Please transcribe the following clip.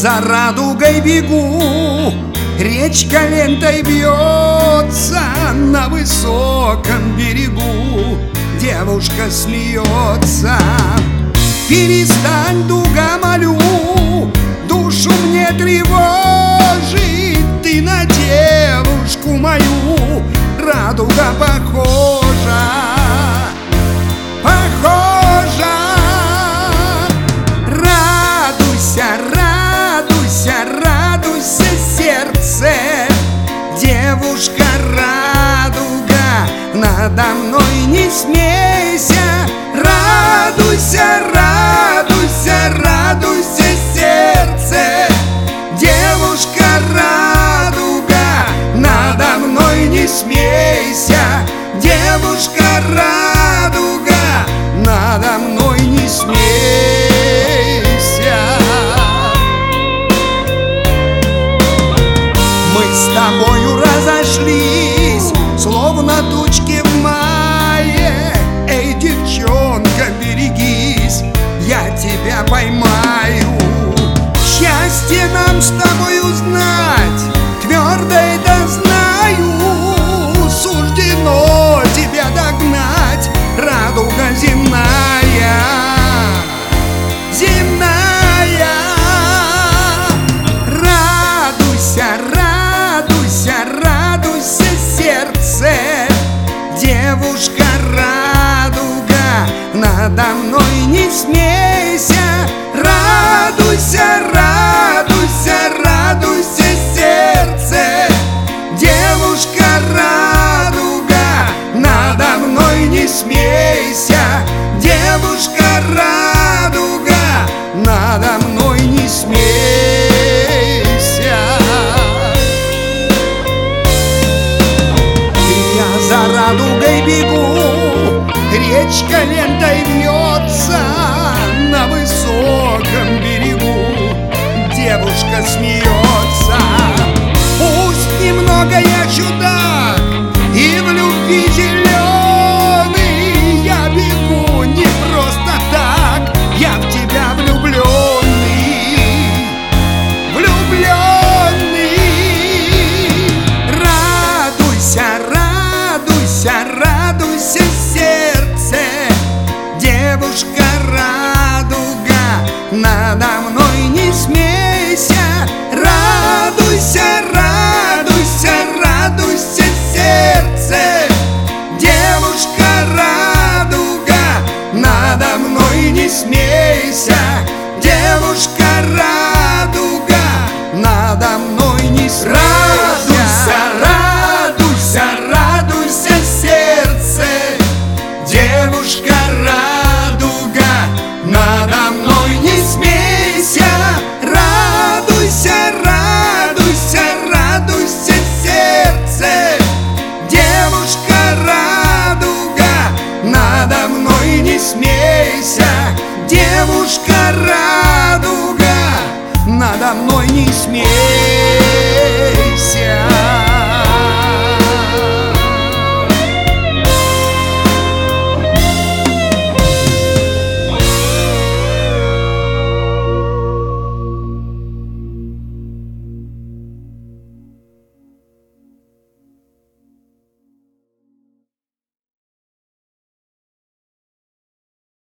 за радугой бегу, речка лентой бьется на высоком берегу. Девушка смеется. Перестань, дуга, молю, душу мне тревожит. Ты на девушку мою радуга похожа, похожа. Радуйся, радуйся, радуйся, сердце, девушка радуга, надо мной не смейся. Радуйся, радуйся, радуйся, сердце, девушка радуга, надо мной не смейся. Девушка радуга, надо мной не смейся. Мы с тобою разошлись, словно тучки в мае. Эй, девчонка, берегись, я тебя поймаю. Счастье нам с тобой узнать, твердо это знаю. Суждено тебя догнать, радуга земная, земная. Радуйся, радуйся, радуйся, сердце, девушка радуга, надо мной не смейся. Радуйся, радуйся, радуйся, сердце, девушка радуга, надо мной не смейся. Девушка радуга, надо мной не смейся. Я за радугой бегу, речка лентой бьется на высоком берегу. Девушка смеется. Пусть немного я чудак и в любви зеленый, я бегу не просто так, я в тебя влюбленный, влюбленный. Радуйся, радуйся, радуйся, сердце, девушка радуга, надо мной не смейся. Радуйся, радуйся, радуйся, сердце, девушка радуга, надо мной не смейся. Девушка радуга, надо мной не смейся.